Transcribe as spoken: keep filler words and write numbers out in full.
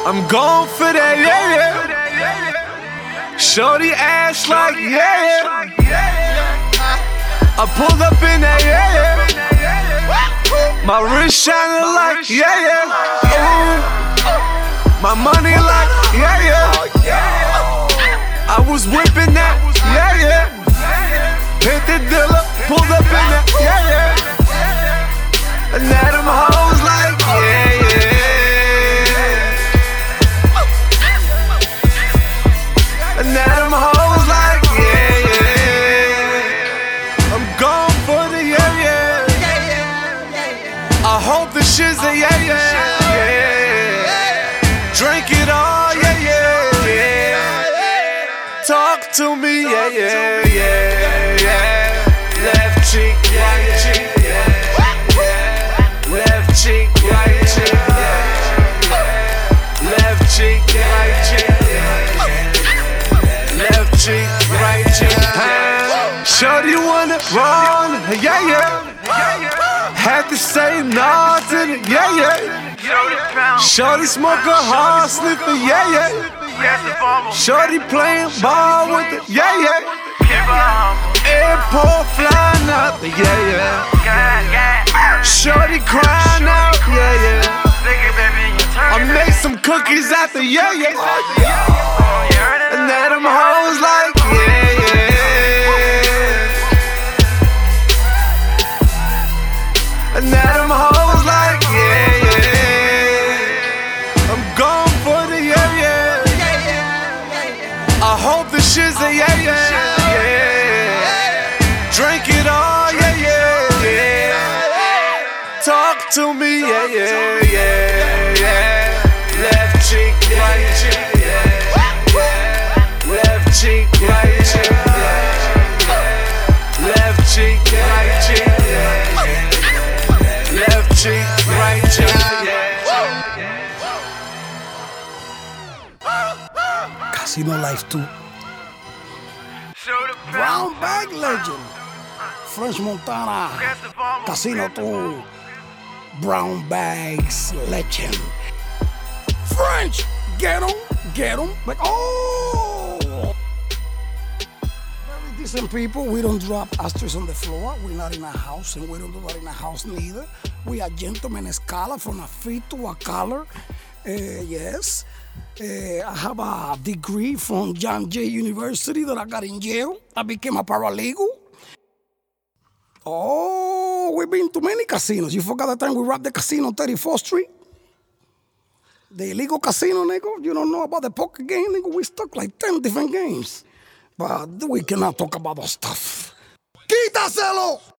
I'm going for that, yeah, yeah. Shorty ass like, yeah, yeah. I pulled up in that, yeah, yeah. My wrist shining like, yeah, yeah. Ooh. My money like, yeah, yeah. I was whipping that, yeah, yeah. Hit the dealer, pulled up in that, yeah, yeah. And now them hoes like, yeah, yeah. And now them hoes like, yeah, yeah. I'm going for the yeah, yeah. I hope the shit's a yeah, yeah, yeah. Drink it all, yeah, yeah, yeah. Talk to me, yeah, yeah, yeah, yeah. Left cheek, right cheek, yeah, yeah. Left cheek, right cheek, yeah, yeah. Left cheek, right cheek, yeah. Left cheek, right cheek, yeah. Shorty wanna roll, yeah, yeah. Had to say nothing, yeah, yeah. Shorty smoke a hard sniffer, yeah, yeah. Shorty playing ball with it, yeah, yeah. Airport flying up, yeah, yeah. Shorty crying out, yeah, yeah. I made some cookies after, yeah, yeah. And now them hoes like, yeah, yeah. And now them hoes like, yeah, yeah. I'm going for the yeah, yeah. I hope the shit's a yeah, yeah, yeah. Drink it all, yeah, yeah, yeah. Talk to me, yeah, yeah, yeah, yeah. Left cheek, right cheek, yeah. Left cheek, right cheek, yeah. Left cheek, right cheek, yeah. Left cheek, right cheek, yeah. Casino Life two. Brown Bag Legend. French Montana. Casino two. Brown Bags Legend. French, get 'em, get 'em. Like, oh. Very decent people. We don't drop ashtrays on the floor. We're not in a house, and we don't do that in a house neither. We are gentlemen escala from a feet to a collar. Uh, yes. Uh, I have a degree from John Jay University that I got in jail. I became a paralegal. Oh, we've been to many casinos. You forgot the time we robbed the casino on thirty-fourth Street? The illegal casino, nigga. You don't know about the poker game, nigga. We stuck like ten different games. But we cannot talk about that stuff. ¡Quítaselo!